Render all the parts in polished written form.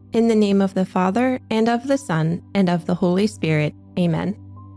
In the name of the Father, and of the Son, and of the Holy Spirit. Amen.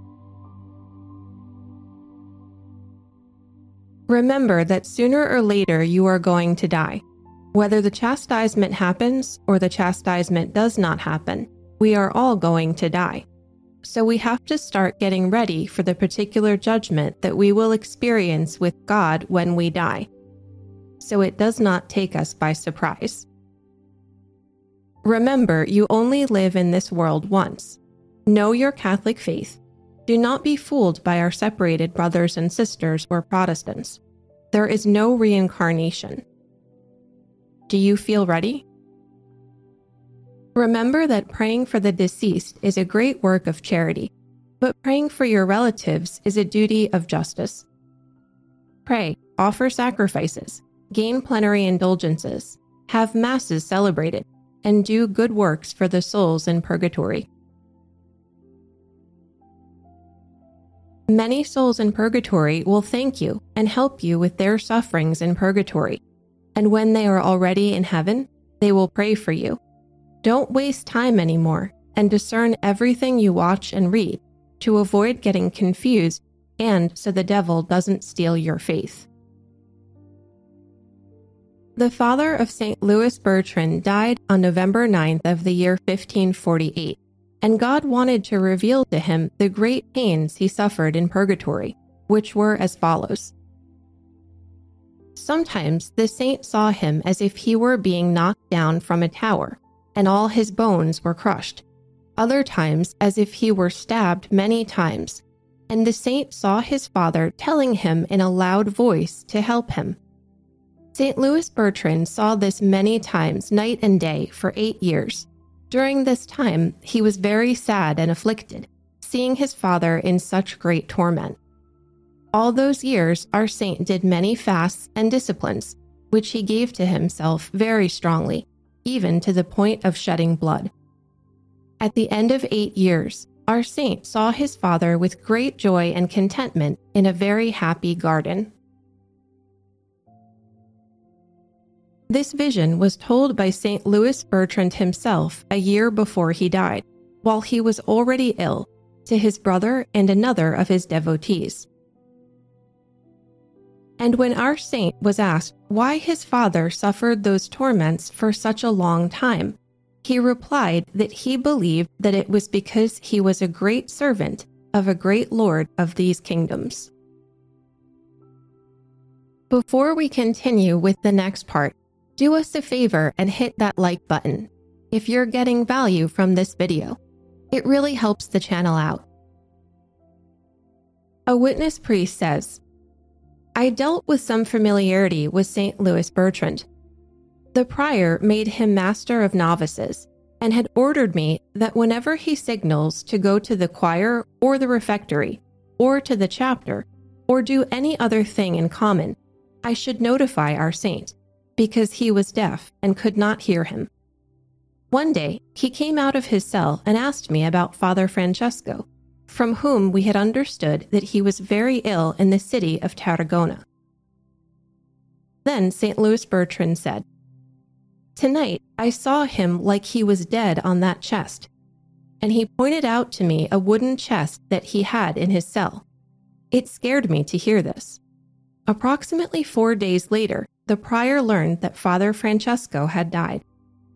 Remember that sooner or later you are going to die. Whether the chastisement happens or the chastisement does not happen, we are all going to die. So we have to start getting ready for the particular judgment that we will experience with God when we die, so it does not take us by surprise. Remember, you only live in this world once. Know your Catholic faith. Do not be fooled by our separated brothers and sisters or Protestants. There is no reincarnation. Do you feel ready? Remember that praying for the deceased is a great work of charity, but praying for your relatives is a duty of justice. Pray, offer sacrifices, gain plenary indulgences, have masses celebrated, and do good works for the souls in purgatory. Many souls in purgatory will thank you and help you with their sufferings in purgatory, and when they are already in heaven, they will pray for you. Don't waste time anymore, and discern everything you watch and read to avoid getting confused and so the devil doesn't steal your faith. The father of St. Louis Bertrand died on November 9th of the year 1548, and God wanted to reveal to him the great pains he suffered in purgatory, which were as follows. Sometimes the saint saw him as if he were being knocked down from a tower, and all his bones were crushed. Other times as if he were stabbed many times, and the saint saw his father telling him in a loud voice to help him. St. Louis Bertrand saw this many times night and day for 8 years. During this time, he was very sad and afflicted, seeing his father in such great torment. All those years, our saint did many fasts and disciplines, which he gave to himself very strongly, even to the point of shedding blood. At the end of 8 years, our saint saw his father with great joy and contentment in a very happy garden. This vision was told by St. Louis Bertrand himself a year before he died, while he was already ill, to his brother and another of his devotees. And when our saint was asked why his father suffered those torments for such a long time, he replied that he believed that it was because he was a great servant of a great Lord of these kingdoms. Before we continue with the next part, do us a favor and hit that like button if you're getting value from this video. It really helps the channel out. A witness priest says, I dealt with some familiarity with St. Louis Bertrand. The prior made him master of novices and had ordered me that whenever he signals to go to the choir or the refectory or to the chapter or do any other thing in common, I should notify our saint, because he was deaf and could not hear him. One day, he came out of his cell and asked me about Father Francesco, from whom we had understood that he was very ill in the city of Tarragona. Then St. Louis Bertrand said, Tonight I saw him like he was dead on that chest, and he pointed out to me a wooden chest that he had in his cell. It scared me to hear this. Approximately 4 days later, the prior learned that Father Francesco had died.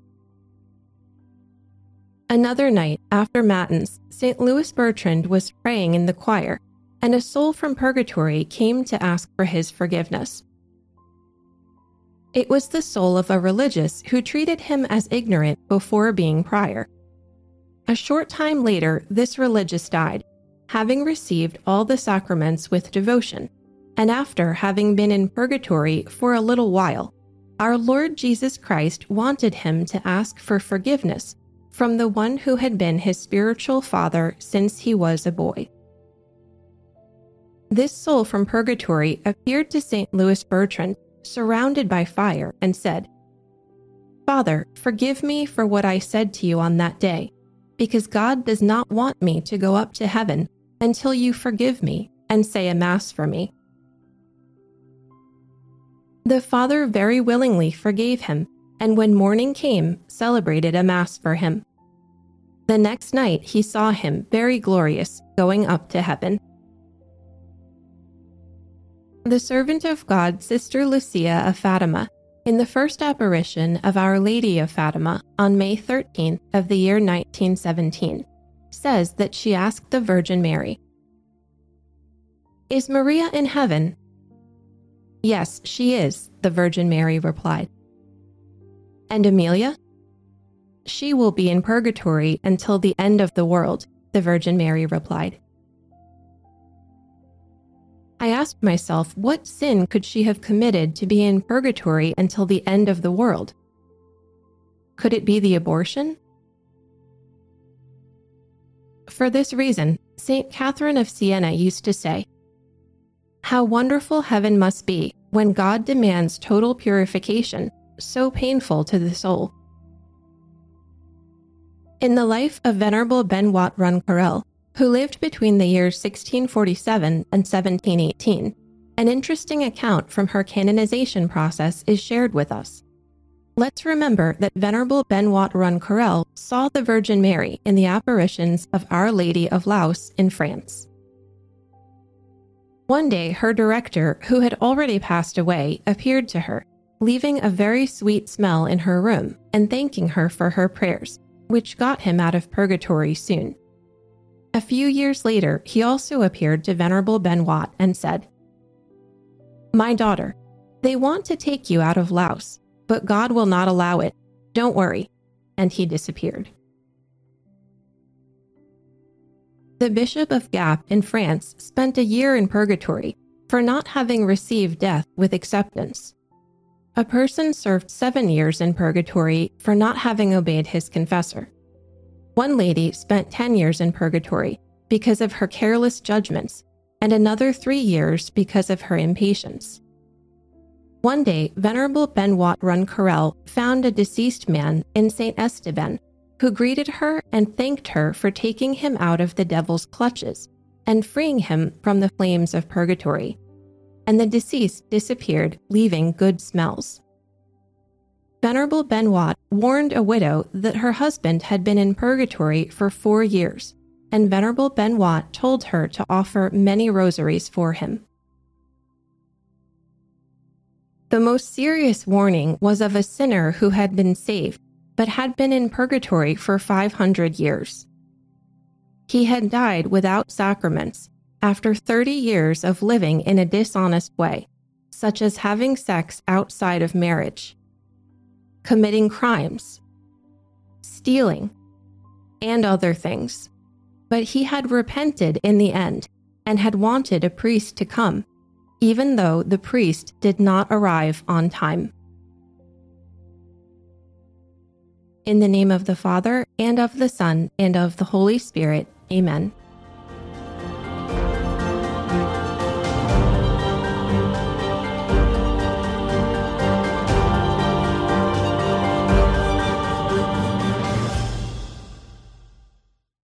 Another night, after Matins, St. Louis Bertrand was praying in the choir, and a soul from purgatory came to ask for his forgiveness. It was the soul of a religious who treated him as ignorant before being prior. A short time later, this religious died, having received all the sacraments with devotion, and after having been in purgatory for a little while, our Lord Jesus Christ wanted him to ask for forgiveness from the one who had been his spiritual father since he was a boy. This soul from purgatory appeared to St. Louis Bertrand, surrounded by fire, and said, Father, forgive me for what I said to you on that day, because God does not want me to go up to heaven until you forgive me and say a mass for me. The Father very willingly forgave him, and when morning came, celebrated a Mass for him. The next night he saw him very glorious, going up to heaven. The servant of God, Sister Lucia of Fatima, in the first apparition of Our Lady of Fatima on May 13th of the year 1917, says that she asked the Virgin Mary, "Is Maria in heaven?" "Yes, she is," the Virgin Mary replied. "And Amelia?" "She will be in purgatory until the end of the world," the Virgin Mary replied. I asked myself, what sin could she have committed to be in purgatory until the end of the world? Could it be the abortion? For this reason, St. Catherine of Siena used to say, "How wonderful heaven must be when God demands total purification, so painful to the soul." In the life of Venerable Benoit Ronquerolles, who lived between the years 1647 and 1718, an interesting account from her canonization process is shared with us. Let's remember that Venerable Benoit Ronquerolles saw the Virgin Mary in the apparitions of Our Lady of Laus in France. One day, her director, who had already passed away, appeared to her, leaving a very sweet smell in her room and thanking her for her prayers, which got him out of purgatory soon. A few years later, he also appeared to Venerable Benoit and said, "My daughter, they want to take you out of Laos, but God will not allow it. Don't worry." And he disappeared. The Bishop of Gap in France spent a year in purgatory for not having received death with acceptance. A person served 7 years in purgatory for not having obeyed his confessor. One lady spent 10 years in purgatory because of her careless judgments, and another 3 years because of her impatience. One day, Venerable Benoit Ronquerolles found a deceased man in St. Esteban who greeted her and thanked her for taking him out of the devil's clutches and freeing him from the flames of purgatory. And the deceased disappeared, leaving good smells. Venerable Benoit warned a widow that her husband had been in purgatory for 4 years, and Venerable Benoit told her to offer many rosaries for him. The most serious warning was of a sinner who had been saved, but had been in purgatory for 500 years. He had died without sacraments after 30 years of living in a dishonest way, such as having sex outside of marriage, committing crimes, stealing, and other things. But he had repented in the end and had wanted a priest to come, even though the priest did not arrive on time. In the name of the Father, and of the Son, and of the Holy Spirit, Amen.